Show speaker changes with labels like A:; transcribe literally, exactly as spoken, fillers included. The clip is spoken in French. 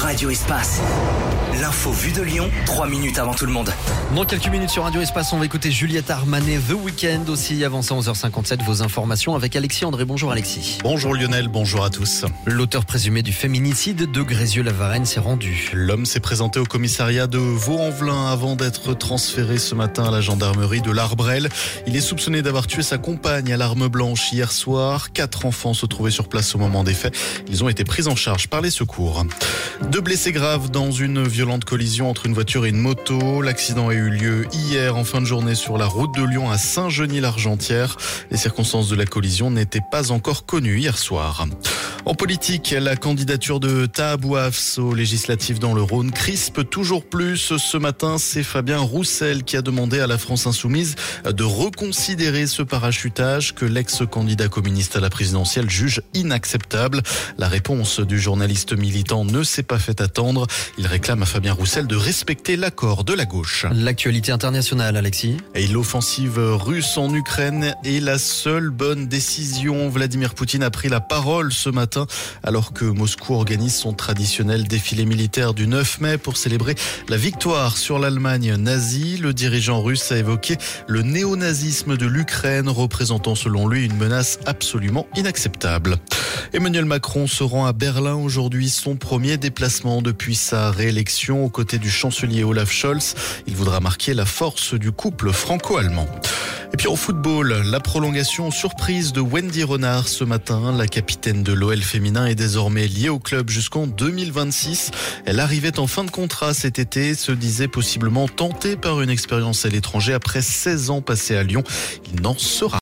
A: Radio Espace. L'info vue de Lyon, trois minutes avant tout le monde.
B: Dans quelques minutes sur Radio Espace, on va écouter Juliette Armanet, The Weeknd aussi. Avant ça, onze heures cinquante-sept, vos informations avec Alexis André. Bonjour Alexis.
C: Bonjour Lionel, bonjour à tous.
B: L'auteur présumé du féminicide de Grézieux-la-Varenne s'est rendu.
C: L'homme s'est présenté au commissariat de Vaux-en-Velin avant d'être transféré ce matin à la gendarmerie de l'Arbrel. Il est soupçonné d'avoir tué sa compagne à l'arme blanche hier soir. Quatre enfants se trouvaient sur place au moment des faits. Ils ont été pris en charge par les secours. Deux blessés graves dans une violente collision entre une voiture et une moto. L'accident a eu lieu hier en fin de journée sur la route de Lyon à Saint-Genis-l'Argentière. Les circonstances de la collision n'étaient pas encore connues hier soir. En politique, la candidature de Taha Bouafs aux législatives dans le Rhône crispe toujours plus. Ce matin, c'est Fabien Roussel qui a demandé à la France Insoumise de reconsidérer ce parachutage que l'ex-candidat communiste à la présidentielle juge inacceptable. La réponse du journaliste militant ne s'est pas fait attendre. Il réclame à Fabien Roussel de respecter l'accord de la gauche.
B: L'actualité internationale, Alexis.
C: Et l'offensive russe en Ukraine est la seule bonne décision. Vladimir Poutine a pris la parole ce matin alors que Moscou organise son traditionnel défilé militaire du neuf mai pour célébrer la victoire sur l'Allemagne nazie. Le dirigeant russe a évoqué le néonazisme de l'Ukraine, représentant selon lui une menace absolument inacceptable. Emmanuel Macron se rend à Berlin aujourd'hui, son premier déplacement depuis sa réélection aux côtés du chancelier Olaf Scholz. Il voudra marquer la force du couple franco-allemand. Et puis en football, la prolongation surprise de Wendy Renard ce matin. La capitaine de l'O L féminin est désormais liée au club jusqu'en deux mille vingt-six. Elle arrivait en fin de contrat cet été, se disait possiblement tentée par une expérience à l'étranger après seize ans passés à Lyon. Il n'en sera